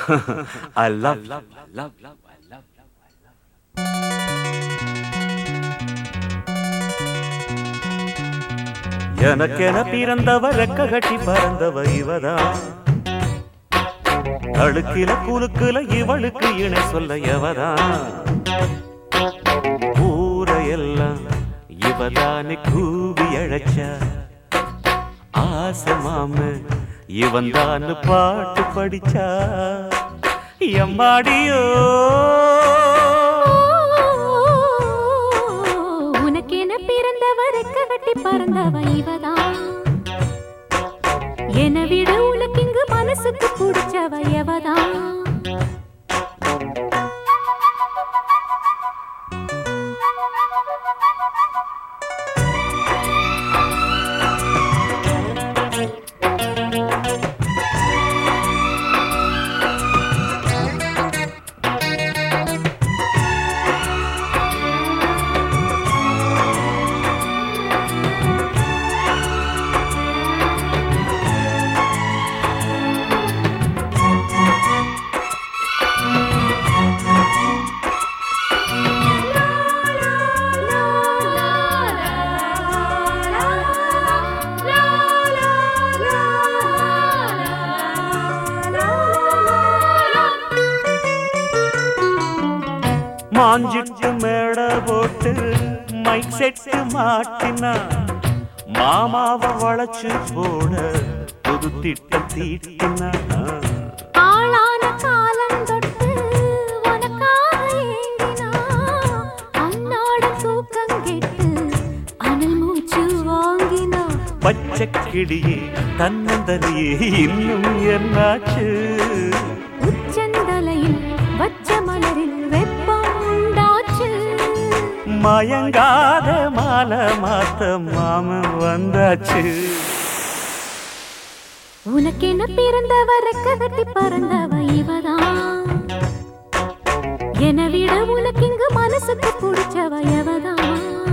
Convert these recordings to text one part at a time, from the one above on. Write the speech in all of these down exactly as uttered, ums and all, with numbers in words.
I love, love, love, love, I love, love, I love. எனக்கென பிறந்தவ ரெக்க கட்டி பறந்தவ இவதான் அழுக்கில குலுக்குல இவளுக்கு இணை சொல்ல எவதான் ஊரையெல்லாம் இவதானே கூவி அழைச்சா ஆசை மாம இவன் தான் பாட்டு படிச்சா எம்மாடியோ உனக்கென பிறந்தவ ரெக்க கட்டி பறந்தவ இவதான் என விட உனக்கு இங்கு மனசுக்கு பிடிச்சவ எவதான் மாஞ்சிட்டு மேட போட்டு மைக் செட்டு மாட்டினா மாமாவை வளைச்சு போட புது திட்டம் தீட்டினா ஆளான காலம் தொட்டு உனக்காக ஏங்கினா அன்னாட தூக்கம் கெட்டு அனல் மூச்சு வாங்கினா பச்சை கிளியே தன்னந்தனியே இன்னும் என்னாச்சு உச்சந்தலையில் வச்ச மலரில் வெப்பம் உண்டாச்சு மயங்காத மாலை மாத்த மாமன் வந்தாச்சு உனக்கென பிறந்தவ ரெக்க கட்டி பறந்தவ இவதான் என விட உனக்கு இங்கு மனசுக்கு பிடிச்சவ எவதான்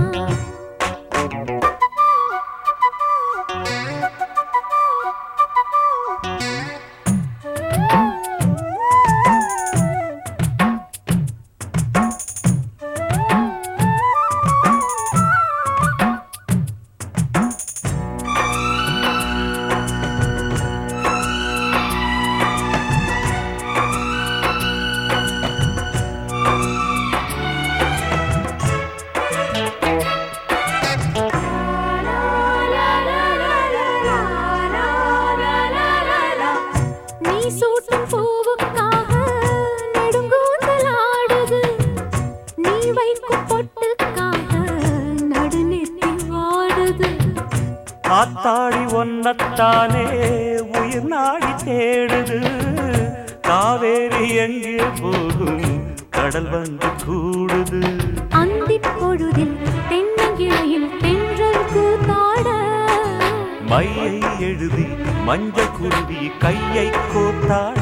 சூட்டும் பூவுக்காக நெடுங்கூந்தல் ஆடுது நீ வைக்கும் பொட்டுக்காக நடுநெத்தி வாடுது ஆத்தாடி ஒன்னத்தானே உயிர் நாடி தேடுது காவேரி எங்கே போகும் கடல் வந்து கூடுது அந்திப் பொழுதில் தென்னங்கிளையில் தென்றல் கூத்தாட மையை எழுதி மஞ்சள் குருவி கையை கோத்தாட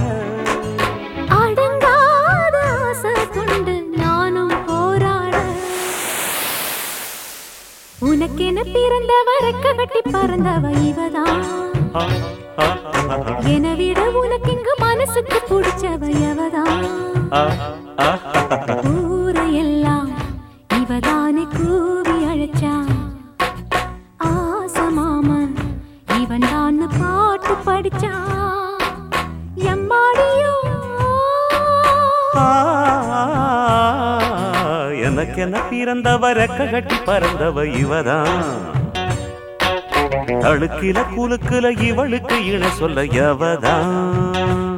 அடங்காத ஆசை கொண்டு நானும் போராட உனக்கென பிறந்தவ ரெக்க கட்டி பறந்தவ இவதான் என விட உனக்கு இங்கு மனசுக்கு பிடிச்சவ எவதான் ஊரையெல்லாம் இவதானே கூவி அழைச்சா ஆசை மாமன் இவன் தான் பாட்டு படிச்சா எம்மாடியோ எனக்கென பிறந்தவ ரெக்க கட்டி பறந்தவ இவதான் அழுக்கில குலுக்குல இவளுக்கு இணை சொல்ல எவதான்